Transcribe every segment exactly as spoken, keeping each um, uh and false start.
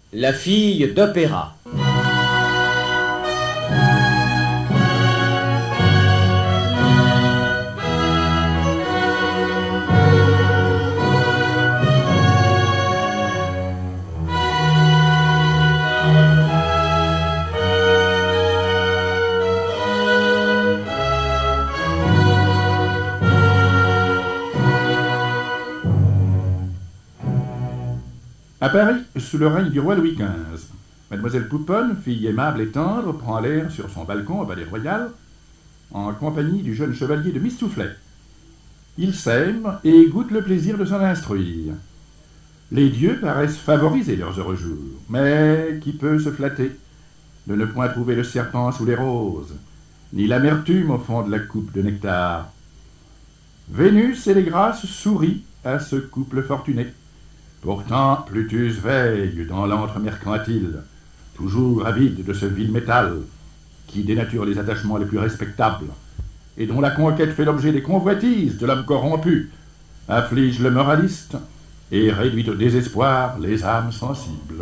La fille d'opéra. À Paris, sous le règne du roi Louis quinze, Mademoiselle Pouponne, fille aimable et tendre, prend l'air sur son balcon au Palais Royal, en compagnie du jeune chevalier de Mistoufflet. Ils s'aiment et goûtent le plaisir de s'en instruire. Les dieux paraissent favoriser leurs heureux jours, mais qui peut se flatter de ne point trouver le serpent sous les roses, ni l'amertume au fond de la coupe de nectar. Vénus et les Grâces sourient à ce couple fortuné. Pourtant, Plutus veille dans l'antre mercantile, toujours avide de ce vil métal, qui dénature les attachements les plus respectables, et dont la conquête fait l'objet des convoitises de l'homme corrompu, afflige le moraliste, et réduit au désespoir les âmes sensibles.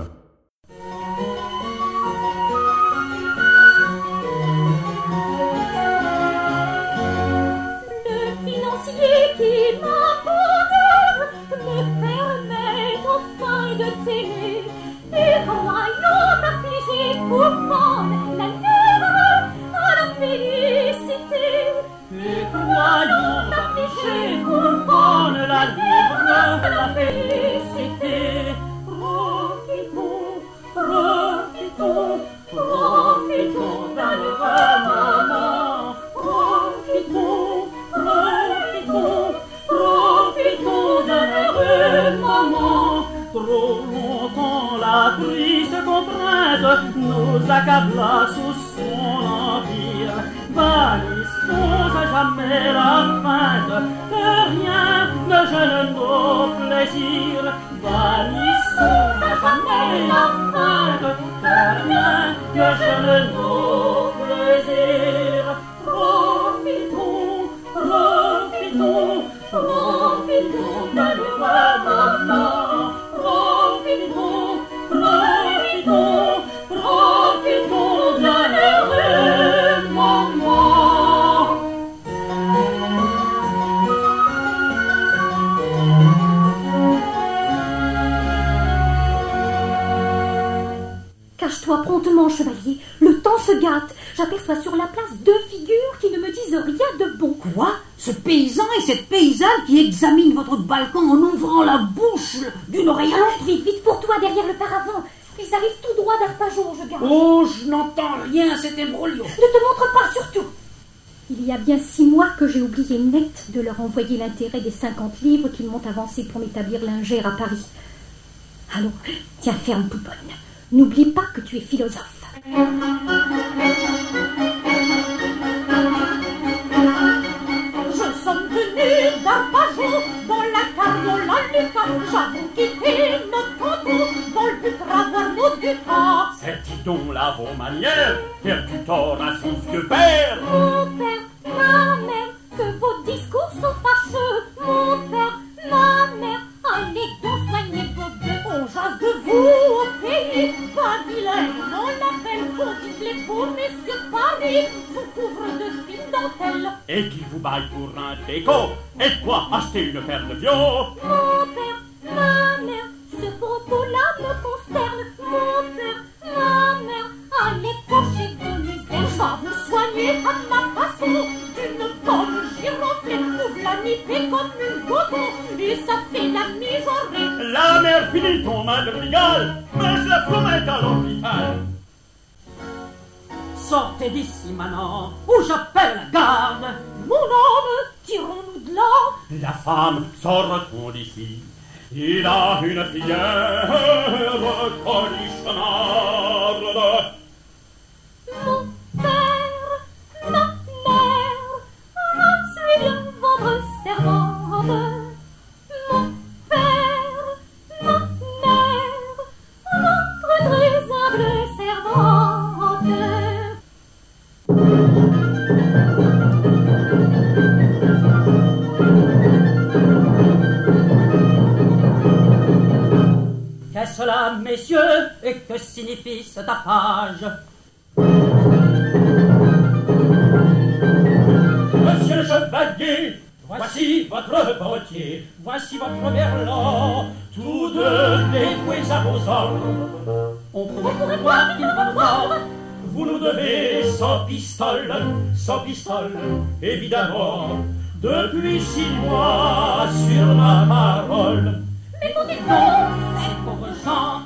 Le financier qui m'abandonne me permet enfin de t'aimer, et croyant affligé Pouponne la lèvre à la félicité. Et croyant affligé Pouponne la lèvre à la félicité. Profitons, profitons, profitons d'un heureux moment. Profitons, profitons, profitons d'un heureux moment. Trop longtemps la triste contrainte nous accabla sous son empire. Bannissons à jamais la feinte, que rien ne gêne nos plaisirs. Bannissons à jamais la feinte, que rien ne gêne nos plaisirs. Profitons, profitons, profitons d'un heureux moment. Profitons, profitons, profitons d'un heureux moment. Cache-toi promptement, chevalier. Le temps se gâte. J'aperçois sur la place deux figures qui ne me disent rien de bon. Quoi? Ce paysan et cette paysanne qui examinent votre balcon en ouvrant la bouche d'une oreille à l'autre. Vite, vite pour toi, derrière le paravent. Ils arrivent tout droit d'Arpajon, je gage. Oh, je n'entends rien, c'est imbroglio. Ne te montre pas, surtout. Il y a bien six mois que j'ai oublié net de leur envoyer l'intérêt des cinquante livres qu'ils m'ont avancés pour m'établir lingère à Paris. Allons, tiens ferme, Pouponne. N'oublie pas que tu es philosophe. Je sommes venu d'Arpajon, dans la carriola Lucas. J'avoue quitter notre canton, dans le but d'avoir nos ducats. C'est dis donc là vos manières, faire du tort à son vieux père. Mon père, ma mère, que vos discours sont fâcheux. Mon père, ma mère, allez donc soigner vos bœufs. On jase de vous au pays, pas vilain, on l'appelle. On dit que les beaux messieurs de Paris vous couvrent de fines dentelles. Et qui vous baille pour un déco, et quoi acheter une paire de vieux. Mon père, ma mère, ce propos-là me consterne. Mon père, ma mère, allez pocher vos misères. Je vais vous soigner à ma façon, d'une bonne giroflée. Vous la nippez comme une goton, et ça fait la mijaurée. La mère finit ton madrigal, mais je la promets à l'hôpital. Sortez d'ici maintenant, ou j'appelle la garde. Mon homme, tirons-nous de là. La femme, sort-on d'ici. Il a une fillère colichonarde. Mon père, ma mère, suis bien votre servante. Mon père, ma mère, votre très humble servante. Qu'est-ce la messieurs, et que signifie ce tapage? Monsieur le chevalier, voici votre bottier, voici votre merlan, tous deux dévoués à vos ordres. On pourrait croire qu'il va nous mordre. Vous nous devez cent pistoles, cent pistoles, évidemment, depuis six mois sur ma parole. Mais mon dites-donc, Ces pauvres gens,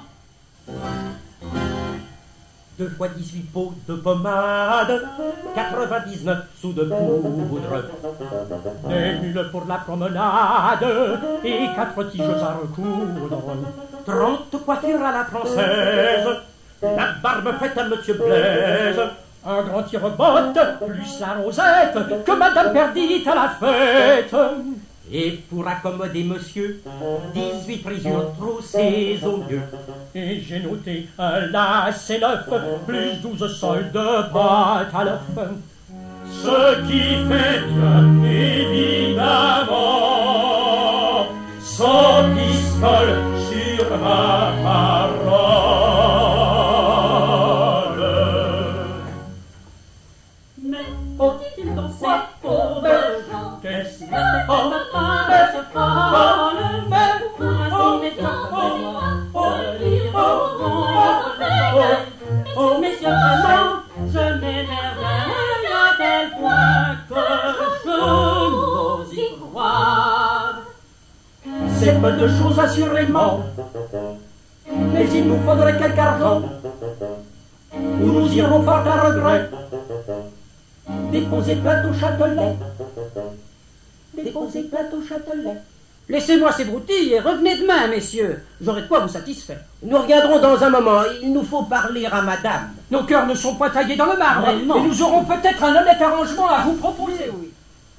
Deux fois dix-huit pots de pommade, quatre-vingt-dix-neuf sous de poudre. Des mules pour la promenade et quatre tiges à recoudre. Trente coiffures à la française, la barbe faite à Monsieur Blaise. Un grand tire-botte, plus la rosette, que Madame perdit à la fête. Et pour accommoder monsieur, dix-huit frisures troussées au mieux. Et j'ai noté un lacet neuf, plus douze sols de boîte à l'œuf. Ce qui fait bien, évidemment, sans pistole sur ma parole. mais faut-il dans ces pauvres gens? Qu'est-ce que Oh, ma femme se folle, mais pour ainsi m'étonner, de lire au grand oh, messieurs, vraiment, je m'émerveille à tel point que je n'ose y croire. C'est peu de choses assurément, mais il nous faudrait quelque argent, ou nous irons fort à regret. Déposer plainte au Châtelet, déposer plainte au Châtelet. Laissez-moi ces broutilles et revenez demain, messieurs. J'aurai de quoi vous satisfaire. Nous reviendrons dans un moment. Il nous faut parler à madame. Nos cœurs ne sont pas taillés dans le marbre, Vraiment. et nous aurons peut-être un honnête arrangement à vous proposer. Oui.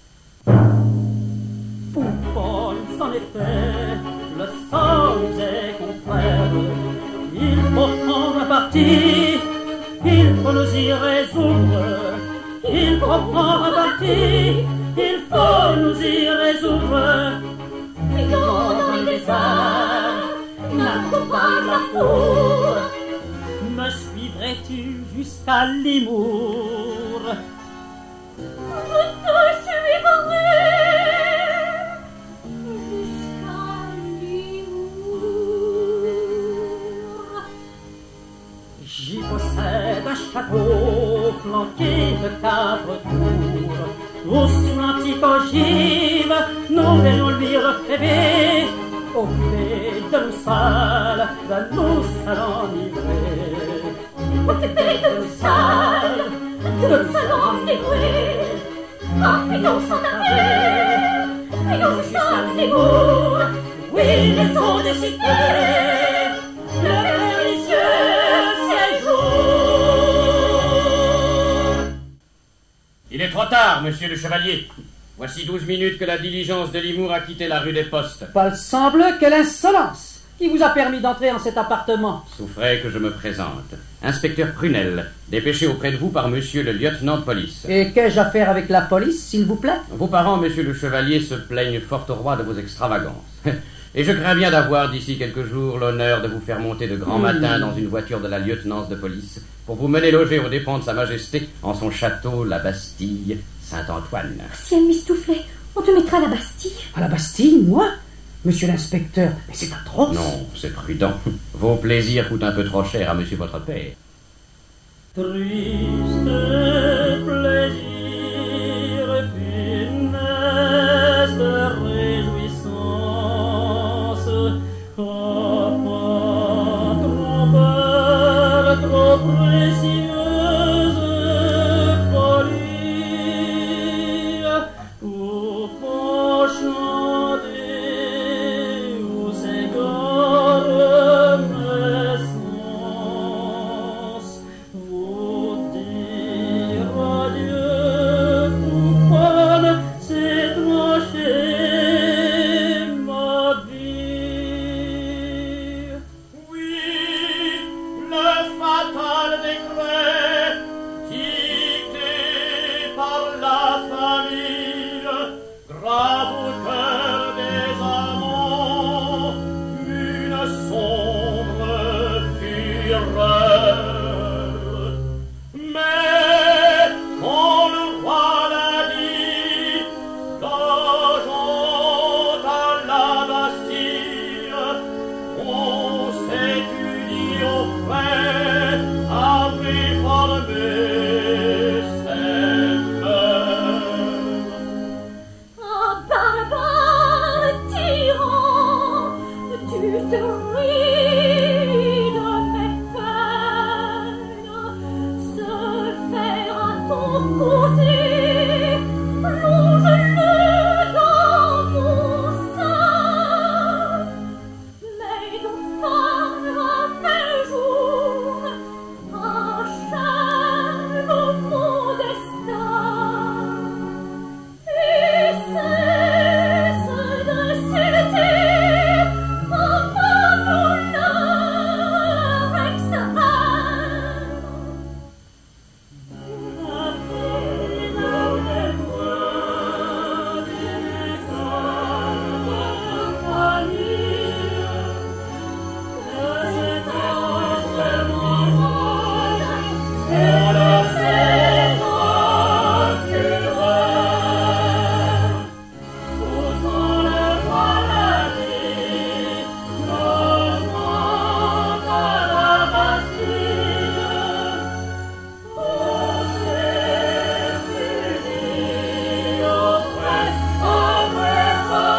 Poupon, c'en est fait, le sang nous est contraire. Il faut prendre parti, il faut nous y résoudre. Il faut prendre parti, il faut nous y résoudre. fuyons dans les déserts, n'attends pas la cour. Me suivrais-tu jusqu'à Limour? Je te suivrai jusqu'à Limour. J'y possède un château flanqué de quatre tours, où sous l'antique ogive nous verrions luire Phébé, occupé de nous seuls, de nous seuls enivrés. Occupé de nous seuls, de nous seuls enivrés. Ah, fuyons sans tarder, fuyons jusqu'à Limour. Oui, les eaux des cités, le délicieux séjour. Il est trop tard, monsieur le chevalier. Voici douze minutes que la diligence de Limour a quitté la rue des Postes. Palsamble, quelle insolence! Qui vous a permis d'entrer en cet appartement? Souffrez que je me présente. Inspecteur Prunel, dépêché auprès de vous par monsieur le lieutenant de police. Et qu'ai-je à faire avec la police, s'il vous plaît? Vos parents, monsieur le chevalier, se plaignent fort au roi de vos extravagances. Et je crains bien d'avoir d'ici quelques jours l'honneur de vous faire monter de grand matin dans une voiture de la lieutenance de police pour vous mener loger aux dépens de sa majesté en son château, la Bastille, Saint-Antoine. Ciel mistouflé, on te mettra à la Bastille. À la Bastille, moi? Monsieur l'inspecteur, mais c'est atroce. Non, c'est prudent. Vos plaisirs coûtent un peu trop cher à monsieur votre père. Triste plaisir, funeste réjouissance, oh, oh, trop belle, trop précieuse folie, pour chanter où s'égare mes sens, vous dire fureur. Mais quand le roi l'a dit, gageons à la Bastille, on s'est uni au frais à réformer ses mœurs. Ah, barbare tyran, tu te ris de mes peines. Se faire à ton côté, plonge-le dans mon sein. Mais dauphin, mes jours, achève mon destin. Et cesse d'insulter en mon douleur extrême. La vie de mes voix, des cœurs de famille, que c'est dans mon rôle, et le sait en fureur. Pourtant le voilà dit, remonte à la Bastille. On s'est unis auprès, auprès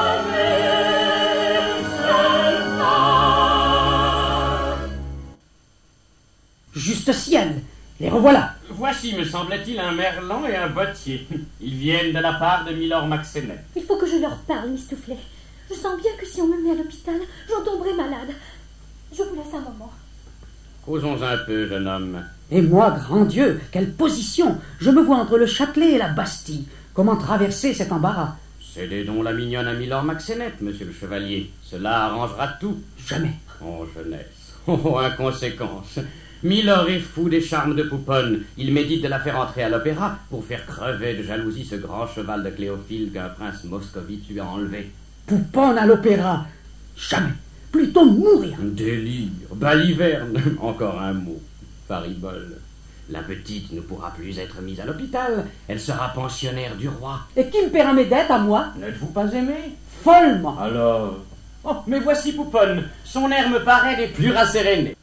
Juste ciel, les revoilà. Voici, me semble-t-il, un merlan et un bottier. Ils viennent de la part de Milord Maxenet. Il faut que je leur parle, Mistouflet. Je sens bien que si on me met à l'hôpital, j'en tomberai malade. Je vous laisse un moment. Causons un peu, jeune homme. Et moi, grand Dieu, quelle position! Je me vois entre le Châtelet et la Bastille. Comment traverser cet embarras? Cédez donc la mignonne à Milord Maxenet, monsieur le chevalier. Cela arrangera tout. Jamais. Oh, jeunesse. Oh, inconséquence. Milord est fou des charmes de Pouponne. Il médite de la faire entrer à l'opéra pour faire crever de jalousie ce grand cheval de Cléophile qu'un prince moscovite lui a enlevé. Pouponne à l'opéra? Jamais. Plutôt mourir. Délire, baliverne, encore un mot. Faribole. La petite ne pourra plus être mise à l'hôpital. Elle sera pensionnaire du roi. Et qui me paiera mes dettes à moi? N'êtes-vous pas aimé? Follement. Alors... Oh, mais voici Pouponne. Son air me paraît des plus rassérénés.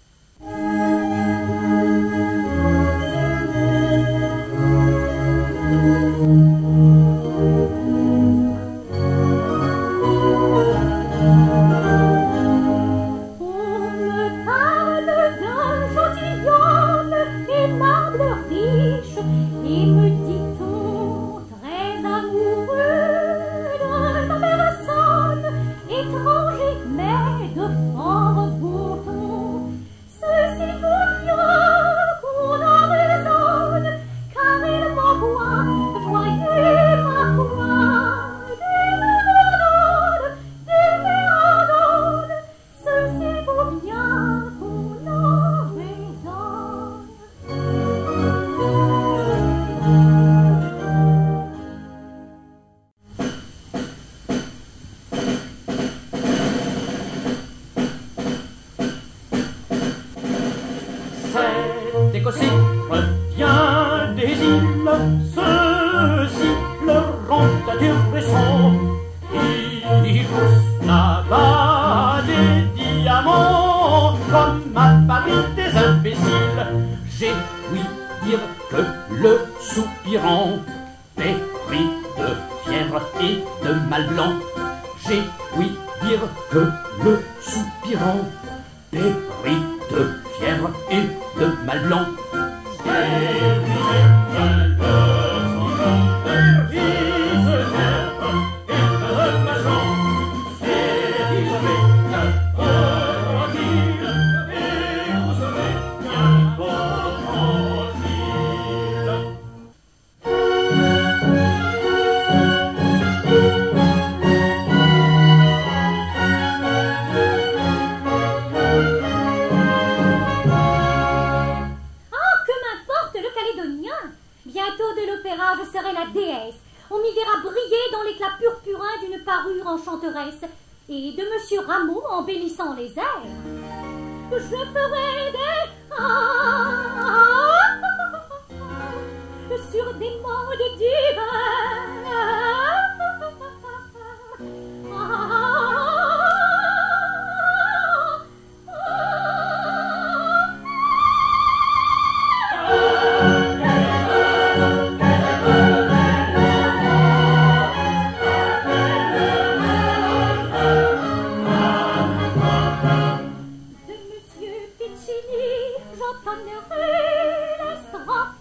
Écossais revient des îles, ceux-ci leur ont intéressant. Ils poussent là-bas des diamants, comme à Paris des imbéciles. J'ai ouï dire que le soupirant périt de fièvre et de mal blanc. J'ai ouï dire que le soupirant périt de fièvre et de mal blanc. Je serai la déesse. On m'y verra briller dans l'éclat purpurin d'une parure enchanteresse et de Monsieur Rameau embellissant les airs. je ferai des sur des modes divers. De Monsieur Piccini, j'entendrai la strophe.